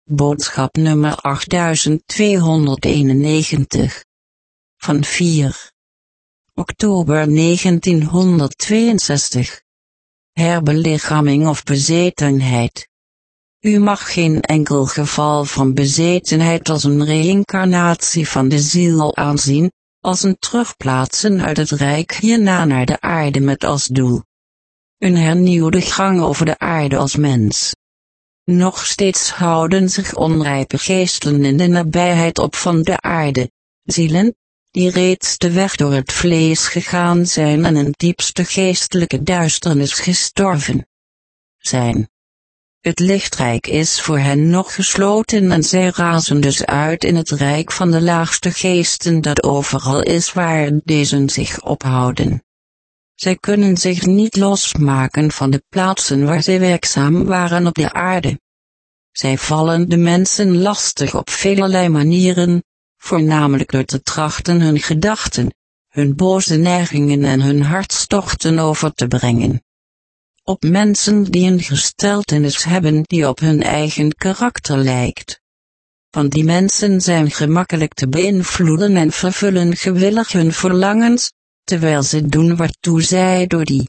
Boodschap nummer 8291. Van 4 oktober 1962. Herbelichaming of bezetenheid. U mag geen enkel geval van bezetenheid als een reïncarnatie van de ziel aanzien, als een terugplaatsen uit het rijk hierna naar de aarde met als doel een hernieuwde gang over de aarde als mens. Nog steeds houden zich onrijpe geesten in de nabijheid op van de aarde, zielen, die reeds de weg door het vlees gegaan zijn en in diepste geestelijke duisternis gestorven zijn. Het lichtrijk is voor hen nog gesloten en zij razen dus uit in het rijk van de laagste geesten dat overal is waar deze zich ophouden. Zij kunnen zich niet losmaken van de plaatsen waar zij werkzaam waren op de aarde. Zij vallen de mensen lastig op velerlei manieren, voornamelijk door te trachten hun gedachten, hun boze neigingen en hun hartstochten over te brengen op mensen die een gesteltenis hebben die op hun eigen karakter lijkt. Want die mensen zijn gemakkelijk te beïnvloeden en vervullen gewillig hun verlangens, terwijl ze doen waartoe zij door die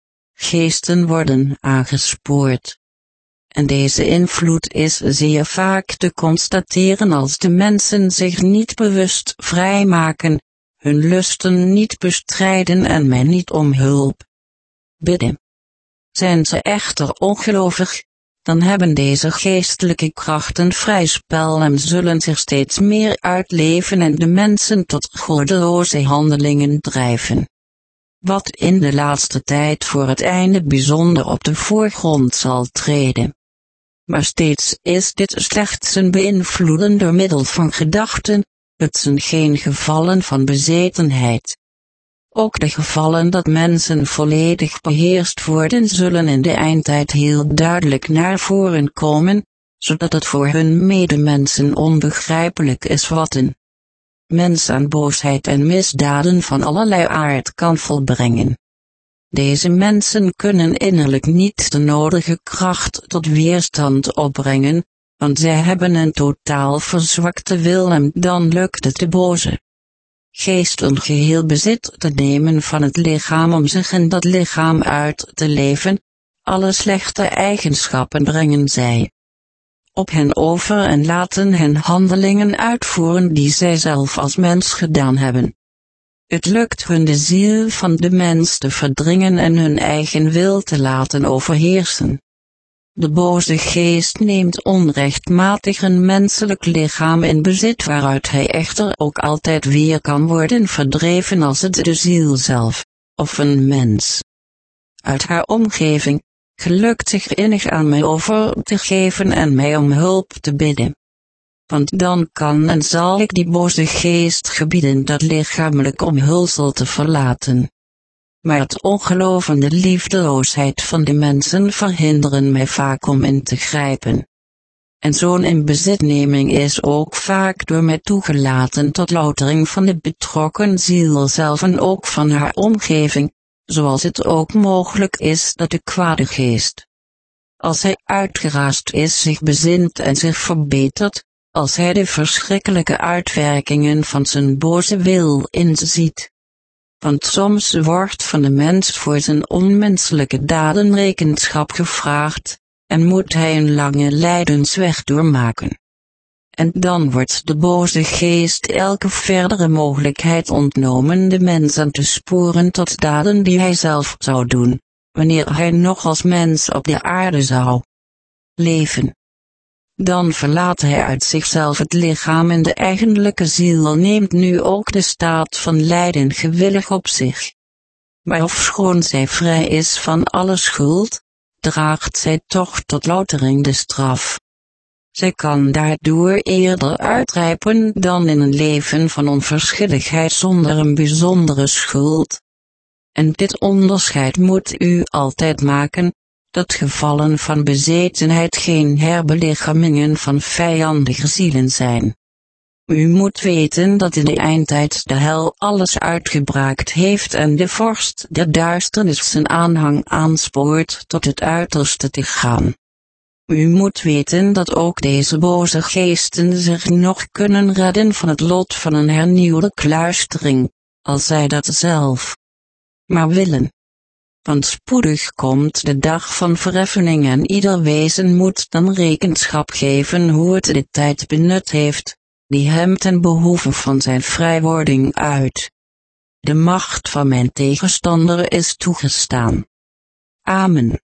geesten worden aangespoord. En deze invloed is zeer vaak te constateren als de mensen zich niet bewust vrijmaken, hun lusten niet bestrijden en men niet om hulp bidden. Zijn ze echter ongelovig, dan hebben deze geestelijke krachten vrij spel en zullen zich steeds meer uitleven en de mensen tot goddeloze handelingen drijven. Wat in de laatste tijd voor het einde bijzonder op de voorgrond zal treden. Maar steeds is dit slechts een beïnvloeden door middel van gedachten, het zijn geen gevallen van bezetenheid. Ook de gevallen dat mensen volledig beheerst worden zullen in de eindtijd heel duidelijk naar voren komen, zodat het voor hun medemensen onbegrijpelijk is wat een mens aan boosheid en misdaden van allerlei aard kan volbrengen. Deze mensen kunnen innerlijk niet de nodige kracht tot weerstand opbrengen, want zij hebben een totaal verzwakte wil en dan lukt het de boze geesten geheel bezit te nemen van het lichaam om zich in dat lichaam uit te leven. Alle slechte eigenschappen brengen zij op hen over en laten hen handelingen uitvoeren die zij zelf als mens gedaan hebben. Het lukt hun de ziel van de mens te verdringen en hun eigen wil te laten overheersen. De boze geest neemt onrechtmatig een menselijk lichaam in bezit waaruit hij echter ook altijd weer kan worden verdreven als het de ziel zelf, of een mens uit haar omgeving, gelukt zich innig aan mij over te geven en mij om hulp te bidden. Want dan kan en zal ik die boze geest gebieden dat lichamelijk omhulsel te verlaten. Maar het ongeloof en de liefdeloosheid van de mensen verhinderen mij vaak om in te grijpen. En zo'n inbezitneming is ook vaak door mij toegelaten tot loutering van de betrokken ziel zelf en ook van haar omgeving, zoals het ook mogelijk is dat de kwade geest, als hij uitgeraasd is, zich bezint en zich verbetert, als hij de verschrikkelijke uitwerkingen van zijn boze wil inziet. Want soms wordt van de mens voor zijn onmenselijke daden rekenschap gevraagd, en moet hij een lange lijdensweg doormaken. En dan wordt de boze geest elke verdere mogelijkheid ontnomen de mens aan te sporen tot daden die hij zelf zou doen, wanneer hij nog als mens op de aarde zou leven. Dan verlaat hij uit zichzelf het lichaam en de eigenlijke ziel neemt nu ook de staat van lijden gewillig op zich. Maar ofschoon zij vrij is van alle schuld, draagt zij toch tot loutering de straf. Zij kan daardoor eerder uitrijpen dan in een leven van onverschilligheid zonder een bijzondere schuld. En dit onderscheid moet u altijd maken, dat gevallen van bezetenheid geen herbelichamingen van vijandige zielen zijn. U moet weten dat in de eindtijd de hel alles uitgebraakt heeft en de vorst der duisternis zijn aanhang aanspoort tot het uiterste te gaan. U moet weten dat ook deze boze geesten zich nog kunnen redden van het lot van een hernieuwde kluistering, als zij dat zelf maar willen. Want spoedig komt de dag van verheffing en ieder wezen moet dan rekenschap geven hoe het de tijd benut heeft, die hem ten behoeve van zijn vrijwording uit de macht van mijn tegenstander is toegestaan. Amen.